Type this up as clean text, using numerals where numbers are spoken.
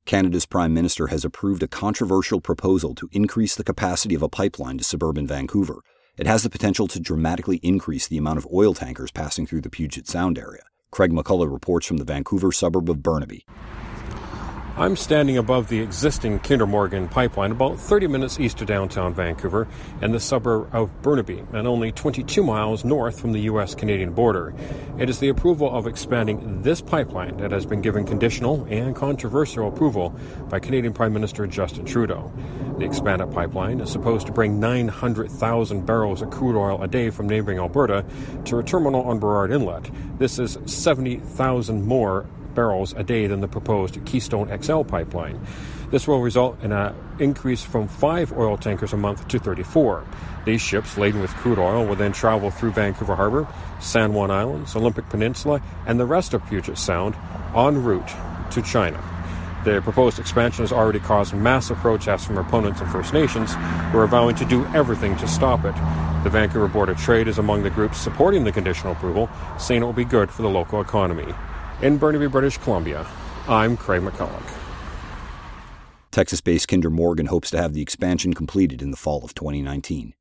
Canada's Prime Minister has approved a controversial proposal to increase the capacity of a pipeline to suburban Vancouver. It has the potential to dramatically increase the amount of oil tankers passing through the Puget Sound area. Craig McCullough reports from the Vancouver suburb of Burnaby. I'm standing above the existing Kinder Morgan pipeline about 30 minutes east of downtown Vancouver in the suburb of Burnaby and only 22 miles north from the U.S.-Canadian border. It is the approval of expanding this pipeline that has been given conditional and controversial approval by Canadian Prime Minister Justin Trudeau. The expanded pipeline is supposed to bring 900,000 barrels of crude oil a day from neighboring Alberta to a terminal on Burrard Inlet. This is 70,000 more barrels a day than the proposed Keystone XL pipeline. This will result in an increase from 5 oil tankers a month to 34. These ships laden with crude oil will then travel through Vancouver Harbour, San Juan Islands, Olympic Peninsula, and the rest of Puget Sound en route to China. The proposed expansion has already caused massive protests from opponents and First Nations who are vowing to do everything to stop it. The Vancouver Board of Trade is among the groups supporting the conditional approval, saying it will be good for the local economy. In Burnaby, British Columbia, I'm Craig McCullough. Texas-based Kinder Morgan hopes to have the expansion completed in the fall of 2019.